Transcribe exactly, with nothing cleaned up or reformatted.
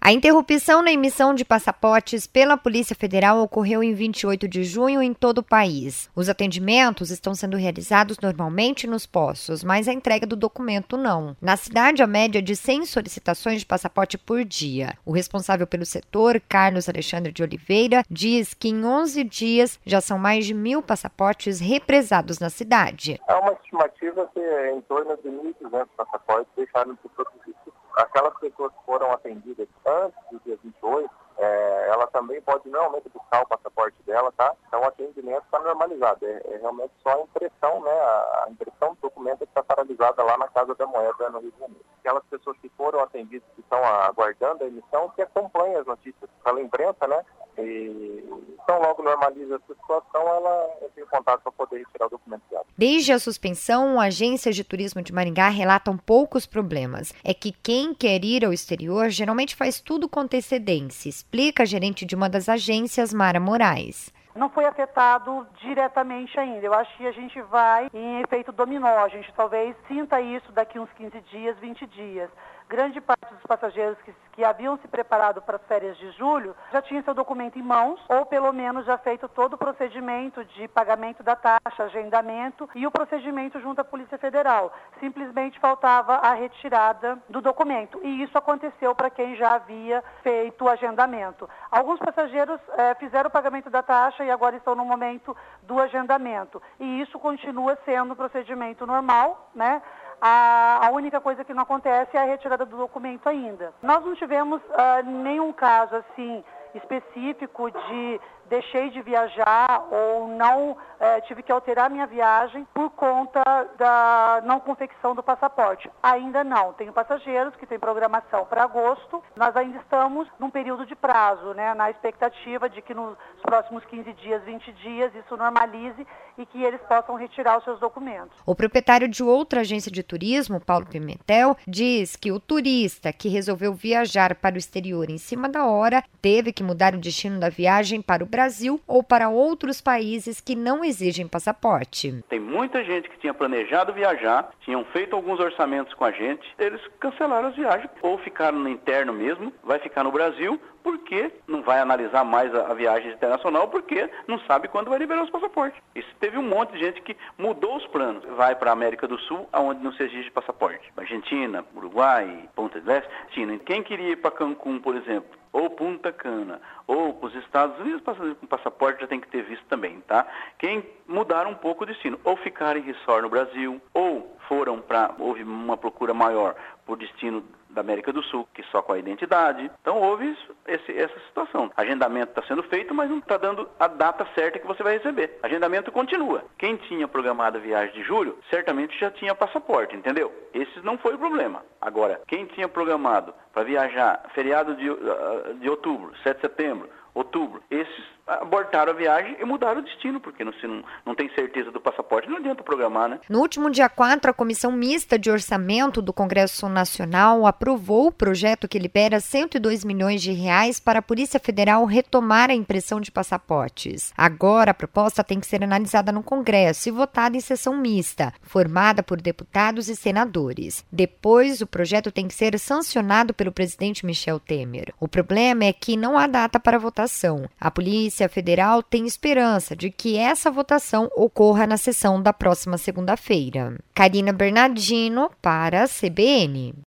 A interrupção na emissão de passaportes pela Polícia Federal ocorreu em vinte e oito de junho em todo o país. Os atendimentos estão sendo realizados normalmente nos postos, mas a entrega do documento não. Na cidade, a média é de cem solicitações de passaporte por dia. O responsável pelo setor, Carlos Alexandre de Oliveira, diz que em onze dias já são mais de mil passaportes represados na cidade. Há uma estimativa que é em torno de mil e duzentos passaportes deixaram de ser produzidos. Aquelas pessoas que foram atendidas antes do dia vinte e oito, é, ela também pode normalmente buscar o passaporte dela, tá? Então o atendimento está normalizado. É, é realmente só a impressão, né? A, a impressão do documento está paralisada lá na Casa da Moeda, no Rio de Janeiro. Aquelas pessoas que foram atendidas, que estão aguardando a emissão, que acompanham as notícias pela imprensa, né? E então logo normaliza essa situação, ela entra em contato para poder retirar o documento dela. Desde a suspensão, agências de turismo de Maringá relatam poucos problemas. É que quem quer ir ao exterior geralmente faz tudo com antecedência, explica a gerente de uma das agências, Mara Moraes. Não foi afetado diretamente ainda. Eu acho que a gente vai em efeito dominó. A gente talvez sinta isso daqui uns quinze dias, vinte dias. Grande parte dos passageiros que, que haviam se preparado para as férias de julho já tinham seu documento em mãos ou pelo menos já feito todo o procedimento de pagamento da taxa, agendamento e o procedimento junto à Polícia Federal. Simplesmente faltava a retirada do documento e isso aconteceu para quem já havia feito o agendamento. Alguns passageiros eh, fizeram o pagamento da taxa e agora estão no momento do agendamento e isso continua sendo o procedimento normal, né? A, a única coisa que não acontece é a retirada do documento ainda. Nós não tivemos uh, nenhum caso assim específico de deixei de viajar ou não eh, tive que alterar minha viagem por conta da não confecção do passaporte. Ainda não. Tenho passageiros que têm programação para agosto. Nós ainda estamos num período de prazo, né, na expectativa de que nos próximos quinze dias, vinte dias, isso normalize e que eles possam retirar os seus documentos. O proprietário de outra agência de turismo, Paulo Pimentel, diz que o turista que resolveu viajar para o exterior em cima da hora teve que mudar o destino da viagem para o Brasil Brasil ou para outros países que não exigem passaporte. Tem muita gente que tinha planejado viajar, tinham feito alguns orçamentos com a gente, eles cancelaram as viagens ou ficaram no interno mesmo, vai ficar no Brasil, porque não vai analisar mais a, a viagem internacional, porque não sabe quando vai liberar os passaportes. Isso teve um monte de gente que mudou os planos. Vai para a América do Sul, onde não se exige passaporte. Argentina, Uruguai, Ponta del Este, China. Quem queria ir para Cancún, por exemplo, ou Punta Cana, ou para os Estados Unidos, com passaporte já tem que ter visto também, tá? Quem mudaram um pouco o destino, ou ficaram em resort no Brasil, ou foram para, houve uma procura maior por destino da América do Sul, que só com a identidade. Então houve isso, esse, essa situação. Agendamento está sendo feito, mas não está dando a data certa que você vai receber. Agendamento continua. Quem tinha programado a viagem de julho, certamente já tinha passaporte, entendeu? Esse não foi o problema. Agora, quem tinha programado para viajar feriado de, de outubro, sete de setembro, outubro, esses abortaram a viagem e mudaram o destino, porque não, se não, não tem certeza do passaporte, não adianta programar, né? No último dia quatro, a Comissão Mista de Orçamento do Congresso Nacional aprovou o projeto que libera cento e dois milhões de reais para a Polícia Federal retomar a impressão de passaportes. Agora, a proposta tem que ser analisada no Congresso e votada em sessão mista, formada por deputados e senadores. Depois, o projeto tem que ser sancionado pelo presidente Michel Temer. O problema é que não há data para votação. A Polícia Federal tem esperança de que essa votação ocorra na sessão da próxima segunda-feira. Karina Bernardino para a C B N.